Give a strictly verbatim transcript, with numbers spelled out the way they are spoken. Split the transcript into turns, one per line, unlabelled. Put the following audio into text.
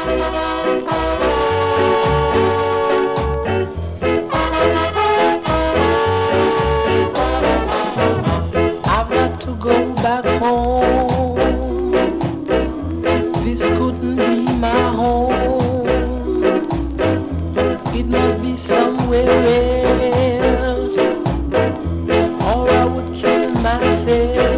I've got to go back home. This couldn't be my home. It must be somewhere else, or I would kill myself.